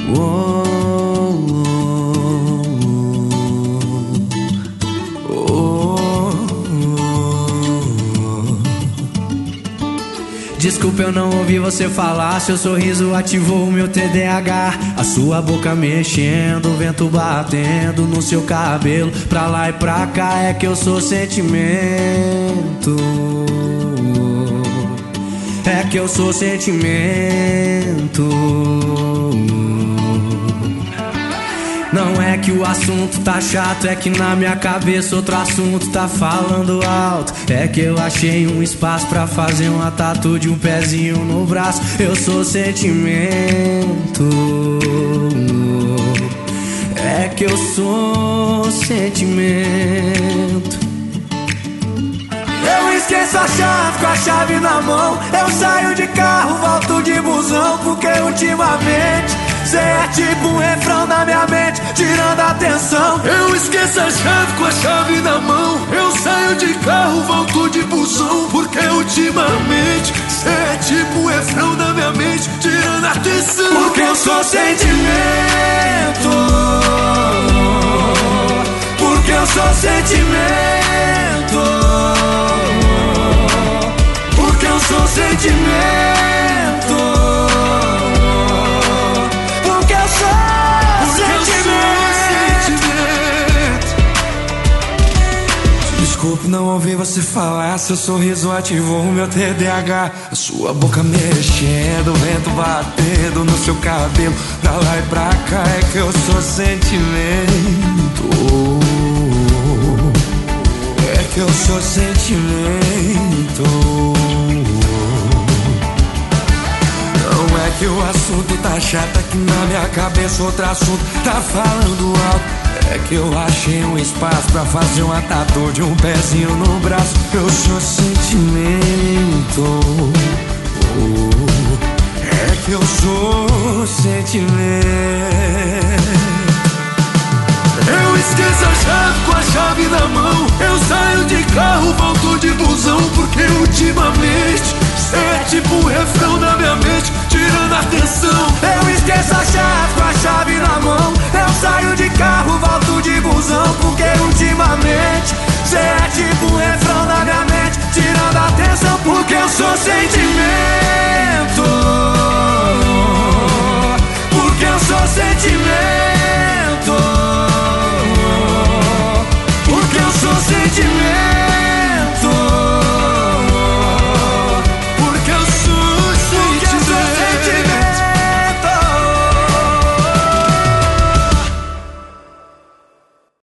Desculpa, eu não ouvi você falar. Seu sorriso ativou o meu TDAH. A sua boca mexendo, o vento batendo no seu cabelo. Pra lá e pra cá é que eu sou sentimento. É que eu sou sentimento. Não é que o assunto tá chato, é que na minha cabeça outro assunto tá falando alto. É que eu achei um espaço pra fazer uma tatu de um pezinho no braço. Eu sou sentimento. É que eu sou sentimento. Eu esqueço a chave com a chave na mão. Eu saio de carro, volto de busão, porque ultimamente cê é tipo um refrão na minha mente, tirando a atenção. Eu esqueço a chave com a chave na mão. Eu saio de carro, volto de busão, porque ultimamente cê é tipo um refrão na minha mente, tirando a atenção. Porque eu sou sentimento. Porque eu sou sentimento. Porque eu sou sentimento. Desculpe, não ouvi você falar. Seu sorriso ativou o meu TDAH. A sua boca mexendo, o vento batendo no seu cabelo. Pra lá e pra cá é que eu sou sentimento. É que eu sou sentimento. Não é que o assunto tá chato, é que na minha cabeça outro assunto tá falando alto. É que eu achei um espaço pra fazer uma tatu de um pezinho no braço. Eu sou sentimento. É que eu sou sentimento. Eu esqueço a chave com a chave na mão. Eu saio de carro, volto de busão, porque ultimamente cê é tipo um refrão na minha mente, tirando a atenção.